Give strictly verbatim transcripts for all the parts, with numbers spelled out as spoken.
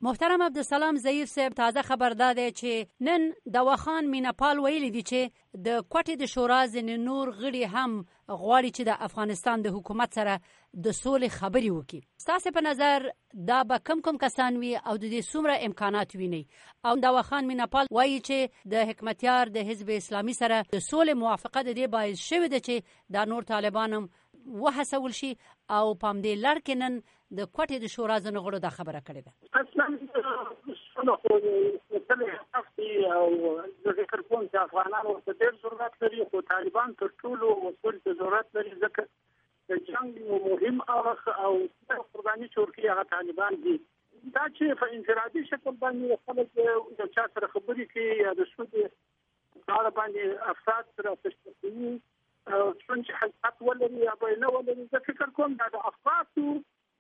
محترم عبدالسلام ضعیف صاحب، تازه خبر داده چې نن دواخان میناپال ویلي دي چې د کوټې د شورا ځینې نور غړي هم غواړي چې د افغانستان د حکومت سره د سولې خبرې وکړي. ستاسو په نظر دا به کم کم کسان وي او د دې څومره امکانات ویني؟ او دواخان میناپال وایي چې د حکمتیار د حزب اسلامي سره د سولې موافقه د دې باعث شوې ده چې دا نور طالبان هم وهڅول شي او په همدې لړ کې نن د کوټې د شورا ځینو غړو دا خبره کړې ده. اصلا شنو خو مثلا تفصي او د ذکر کوم چې افغانانو ته ډېر ضرورت لري، خو طالبان تر ټولو مسؤل ته ضرورت لري، ځکه د جنگ مهم اړخ او قرباني چورکي هغه طالبان دي. دا چې په انفرادي شکل باندې خلک د چا سره خبرې کوي یا د سودي کار باندې افراد سره تشکیل څنګه حقیقت ولري یا به نه ولري، زه فکر کوم دا د افرادو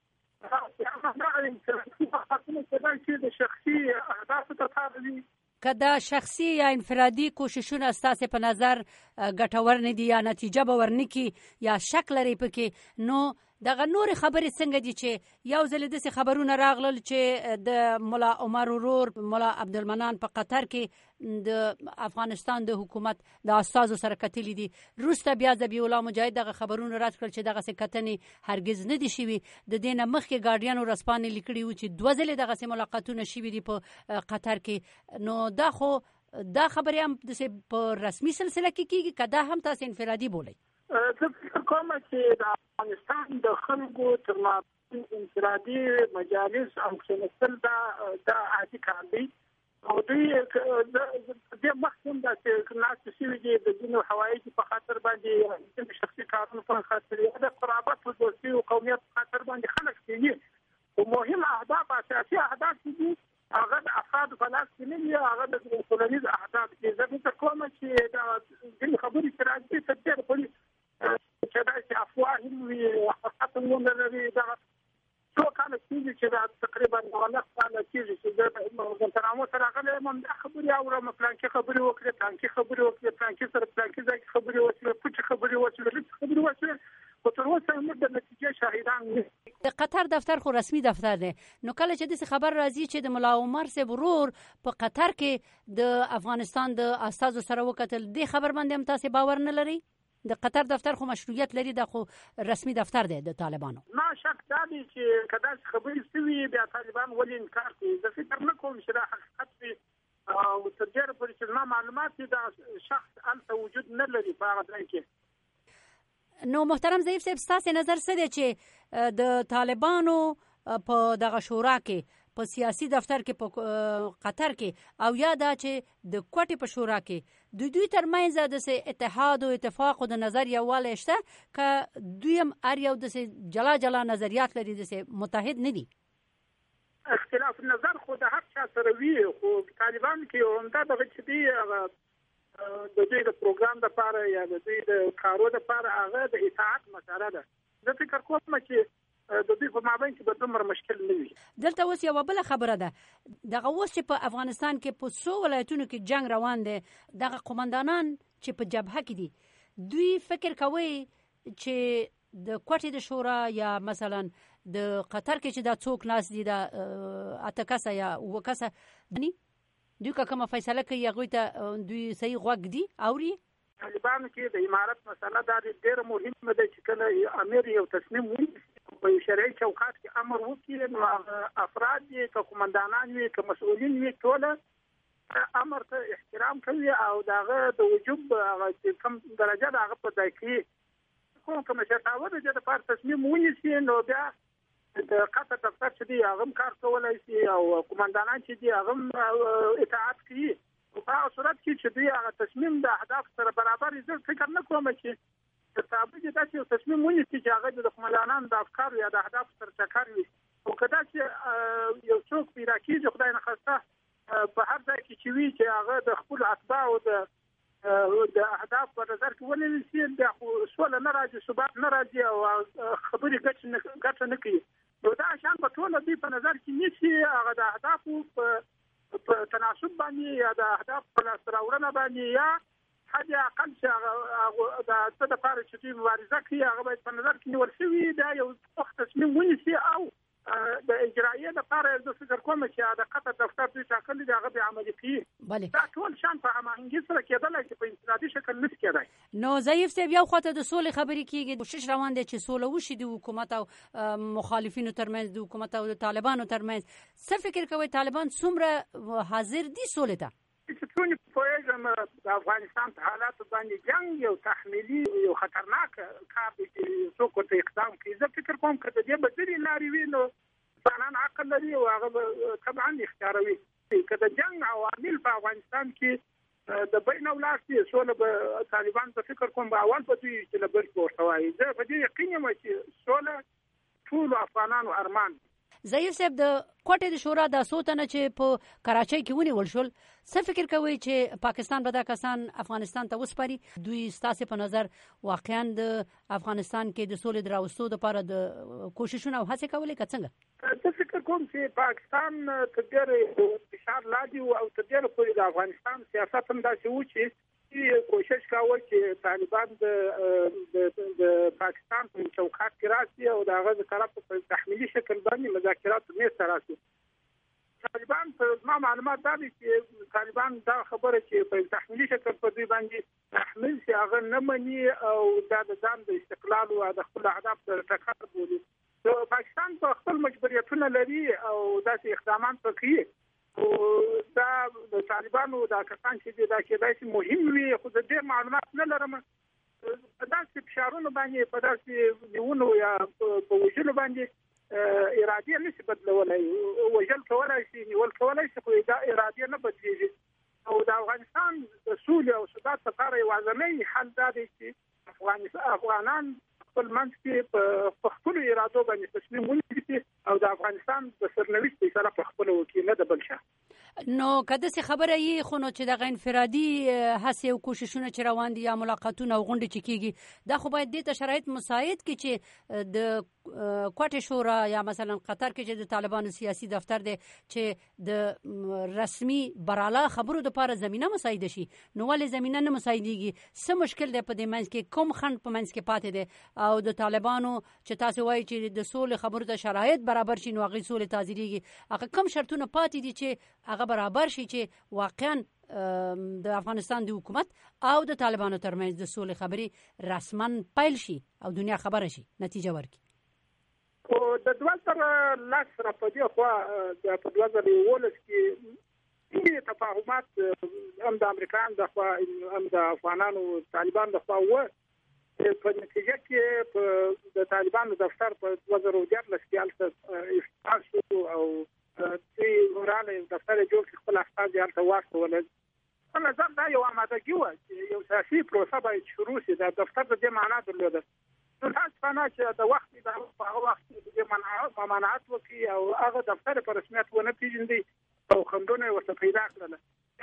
که دا شخصي یا انفرادي کوششونه ستاسو په نظر ګټور نه دي یا نتیجه به ورنکي یا شک لري پکې، نو دغه نور خبرې څنګه دي چې یو ځل داسې خبرونه راغلل چې د ملا عمر ورور ملا عبدالمنان په قطر کې د افغانستان د حکومت د استازو سره کتلي دي، وروسته بیا ذبیح الله مجاهد دغه خبرونه رد کړل چې دغسې کتنې هرګز نه دي شوي. د دې نه مخکې ګارډین ورځپاڼې لیکلي وو چې دوه ځلې دغسې ملاقاتونه شوي دي په قطر کې. نو دا خو دا خبرې هم داسې په رسمي سلسله کې کېږي که دا هم تاسو انفرادي بولئ؟ زه فکر کوم چې د افغانستان د خلکو تر مابین انفرادي مجالس او کښېنستل دا عادي کار دی او دوی دې مخکې دا چې ناستې شوي دي د ځینو حوایجو په خاطر باندې د شخصي کارونو په خاطر یا د قرابت او دوستي او قومیت په خاطر باندې خلک کوي، خو مهم اهداف اساسي اهداف دي هغه د افرادو په لاس کې نه دي، هغه د ټولنیز اهداف دي. زه فکر کوم چې دا ځینې خبرې چې راځي تر ډېره پورې چې دا چې افواه وي حقیقت هم نه لري. دغه څو کاله کېږي چې دا تقریبا نولس کاله کېږي چې زه ګوانتانامو ته راغلی یم، همدا خبرې اورم، پلانکي خبرې وکړې پلانکي خبرې وکړې پلانکي سره پلانکي ځای کې خبرې وشوې، پوچې خبرې وشوې، لږ خبرې وشوې، خو تر اوسه موږ د نتیجې شاهدان نه. د قطر دفتر خو رسمي دفتر دی، نو کله چې داسې خبر راځي چې د ملا عمر صاحب ورور په قطر کې د افغانستان د استازو سره وکتل، دې خبر باندې هم تاسې باور نه لرئ؟ د قطر دفتر خو مشروعیت لري، دا خو رسمي دفتر دی د طالبانو. ما شک دا دی چې که داسې خبرې شوي بیا طالبان ولې انکار کوي؟ زه فکر نه کوم چې دا حقیقت وي او تر ډېره پورې چې زما معلومات دي دا شخص هلته وجود نه لري په هغه ځای کې. نو محترم ضعیف صاحب، ستاسې نظر څه دی چې د طالبانو په دغه شورا کې په سیاسي دفتر کې په قطر کې او یا دا چې د کوټې په شورا کې د دوی ترمنځ داسې اتحاد او اتفاق او د نظر یووالی شته که دوی هم هر یو داسې جلا جلا نظریات لري، داسې متحد نه دي؟ اختلاف نظر خو د هر چا سره وي، خو طالبان کې همدا دغه چې دی هغه د دوی د پروګرام دپاره یا د دوی د کارو دپاره هغه د اطاعت مسله ده. زه فکر کوم چې د دوی په مابین کې به دومره مشکل نه وي. دلته اوس یوه بله خبره ده، دغه اوس چې په افغانستان کې په څو ولایتونو کې جنگ روان دی، دغه قمندانان چې په جبهه کې دي، دوی فکر کوي چې د کوټې د شورا یا مثلا د قطر کې چې دا څوک ناست دي، دا اته کسه یا اووه کسه دي، دوی که کومه فیصله کوي هغوی ته دوی صحیح غوږ دي اوري؟ طالبانو کې د امارت مسله دا ډېره مهمه ده چې کله امیر یو تصمیم ونیسي په یو شرعي چوکاټ کې امر وکړي، نو هغه افراد وي که قمندانان وي که مسؤلین وي ټوله امر ته احترام کوي او د هغه د وجوب هغه چې کوم درجه ده هغه په ځای کوي. کوم که مشرتابه د دې دپاره تصمیم ونیسي نو بیا د قطر دفتر چې دی هغه هم کار کولی شي او قمندانان چې دي هغه هم اطاعت کوي. په هغه صورت کې چې دوی هغه تصمیم د اهداف سره برابر وي، زه فکر نه کوم چې د تابع داسې یو تصمیم ونیسي چې هغه د قمندانانو د افکارو یا د اهدافو سره ټکر وي. خو که داسې یو څوک پیدا کېږي خدای نخواسته په هر ځای کې چې وي چې هغه د خپلو اتباعو د د اهداف په نظر کې ونیسي، بیا خو سوله نه راځي، ثبات نه راځي او خبرې ګټه نه کوي. نو دا شیان به ټوله دوی په نظر کې نیسي، هغه د اهدافو په په تناسب باندې یا د اهداف په لاسته راوړنه باندې یا حد اقل چې هغه د څه دپاره چې دوی مبارزه کوي هغه باید په نظر کې نیول شوي، دا یو وخت تصمیم ونیسي او د اجرایه لپاره د فکر کوم چې د قطر دفتر د ټاکلي دغه به عملي کیږي دا ټول شان په هماهنګي سره کېدل چې په انفرادي شکل نس کېدای نو ضعیف صاحب یو خاطر د سولې خبرې کیږي کوشش روان دي چې سوله وشي د حکومت او مخالفینو ترمنځ د حکومت او د طالبانو ترمنځ څه فکر کوي طالبان څومره حاضر دي سولې ته چې څونه په د افغانستان په حالات باندې جنگ یو تحمیلي یو خطرناک کار دی چې څوک ته اقدام کوي زه فکر کوم چې د دې بدري لاري وینو انسان عقل لري او هغه طبعا اختیاروي چې د جنگ عوامل په افغانستان کې د بین اولاسي سولې به طالبان په فکر کوم به اول په دوی چې لبل کوټوي زه په دې یقین یم چې سولې ټول افغانانو ارمان ضعیف صاحب د کوټې د شورا د سوتنه چې په کراچۍ کې ونیول شول څه فکر کوي چې پاکستان به دا کسان افغانستان ته وسپاري دوی ستاسو په نظر واقعا د افغانستان کې د سولې دراوستو لپاره د کوششونه او هڅې کولې کڅنګه زه فکر کوم چې پاکستان تګره فشار لاندې او تګره په د افغانستان سیاست هم داسې و چې کوشش کاوه چې طالبان د د پاکستان په چوکاټ کې راشي او د هغه طرف په تحمیلي شکل باندې مذاکرات مې سره راشي طالبان په ما معلومات دي چې طالبان دا خبره چې په تحمیلي شکل په دوی باندې تحمیل شي هغه نه مني او دا د ځان د استقلال او د خپل اهداف سره ټکر بولي نو پاکستان په خپل مجبوریتونه لري او داسې اقدامات کوي او دا د طالبانو دا کسان چې دا کېدای شي مهم وي خو د دې معلومات نه لرم په داسې فشارونو باندې په داسې نیونو یا په وجلو باندې اراده نشي بدلولای وجل کولای شي نیول کولای شي خو دا اراده نه بدلیږي او د افغانستان د سولې او ثبات لپاره یوازینی حل دا دی چې افغانستان افغانان خپل منځ کې په خپل ارادو باندې تصمیم ونیسي او د افغانستان د سرنوشت سره په خپل وکیل نه د بلشه نو کده څه خبره یې خو نو چې د انفرادي هڅې او کوششونه چې روان دي یا ملاقاتونه او غونډې چې کیږي دا خو باید د شرایط مساعد کی چې د کوټه شورا یا مثلا قطر کې چې د طالبانو سیاسي دفتر دی چې د رسمي براله خبرو لپاره زمينه مساعد شي نو ولې زمينه نه مساعديږي څه مشکل دی په دې منځ کې کوم خند په منځ کې پاتې دی او د طالبانو چې تاسو وایي چې د سولې خبرو ته شرایط برابر شي نو هغه سولې تازيږي هغه کوم شرطونه پاتې دي چې هغه برابر شي چې واقعا د افغانستان د حکومت او د طالبانو ترمنځ د سولې خبري رسما پیل شي او دنیا خبره شي نتیجه ورکړي او د دوه تر لاس را پدې خو د په دوه زره یولس کې دې تفاهمات هم د امریکایانو د خوا هم د افغانانو طالبان د خوا و په نتیجه کې د طالبانو دفتر په دوه زره دیارلس کې افتتاح شو او چې ورانه دفتر جوړ کړ خپل افکار یې الته واستول په نظر دا یو آمادګي و چې یو سیاسي پروسه باید شروع شي د دفتر د دې معنا درلوده نو تاسو فنا چې د وخت د هغه وخت د معنا ممانعت وکي او هغه دفتر په رسمیت ونه پیژندي او خندونه ورته پیدا کړل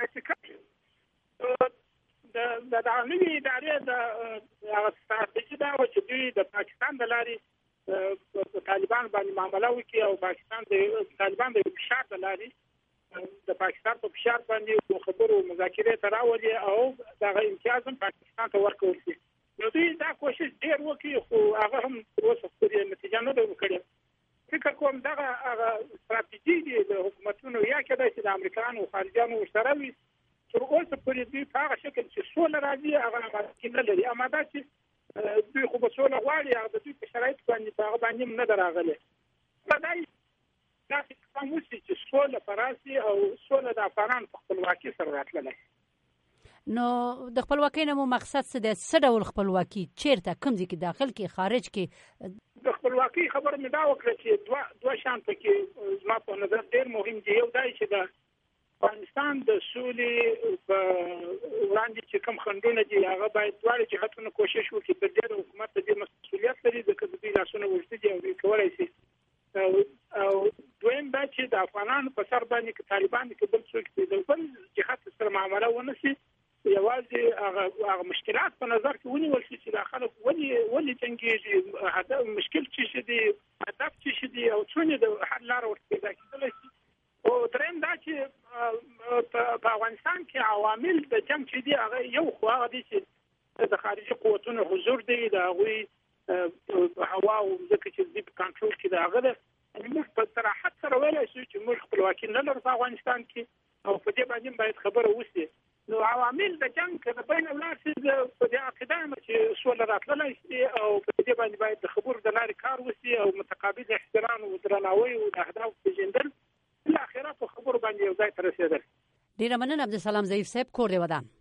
چې د د دغه ادارې د هغه ستراتیژي دا و چې دوی د پاکستان د لارې د طالبان باندې معامله وکړي او پاکستان د طالبان د فشار د لارې د پاکستان په فشار باندې خبرو مذاکره تراولي او دغه امتیاز هم پاکستان ته ورکول شي نو دوی دا کوشش ډیر وکړي خو هغه هم اوسه پورې نتیجه نه ده ورکړې فکر کوم دغه هغه ستراتیژي دی د حکومتونو یا کېدای شي د امریکایانو خارجيانو سره وي تر اوسه پورې دوی په هغه شکل چې سوله راځي هغه اماده نه لري اماده چې دوی خو به سوله غواړي هغه د دوی په شرایط باندې په هغه باندې نه دراغلي دا داسې کوم وسي چې سوله فراسي او سوله د افغانان په خپلواکي سره راتللی نو د خپلواکۍ نه مو مقصد څه دی څه ډول خپلواکي چیرته کوم ځای کې داخل کې خارج کې د خپلواکۍ خبر مې دا وکړه چې دوه دوه شان پکې زما په نظر ډېر مهم دي یو دا چې د افغانستان د سولې په وړاندې چې کوم خنډونه دي هغه باید دواړه جهتونه کوشش وکړي په دې حکومت د مسؤلیت لري د کډوبي لاسونه ورته دي او کولای شي او دویم دا چې د افغانانو په سر باندې کې طالبان کې بل څوک د بل جهت سره معامله ونه شي یوازې هغه هغه مشکلات په نظر کې ونیول شي چې داخله ولي ولي څنګه هدف مشکل څه دي هدف څه دي او څونه د حل لار ورته پیدا کېدل شي او درېم دا چې په افغانستان کې عوامل د جنگ چې دي هغه یو خو هغه دي چې د خارجي قوتونو حضور دی د هغوی هوا او ځکه چې د کنټرول کې دا هغه موږ په صراحت سره ویلای شو چې موږ خپلواکي نه لرو په افغانستان کې او په دې باندې باید خبره وشي. نو عوامل د جنگ که بین ولاسي په دې عقیده یم چې سوله راتللی شي او په دې باندې باید د خبرو د لارې کار وشي او متقابل احترام او درناوی او د اهداف پیژندل بالاخره په خبرو باندې یو ځای ته رسېدل. ډیره مننه عبدالسلام ضعیف صاحب، کور دې ودان.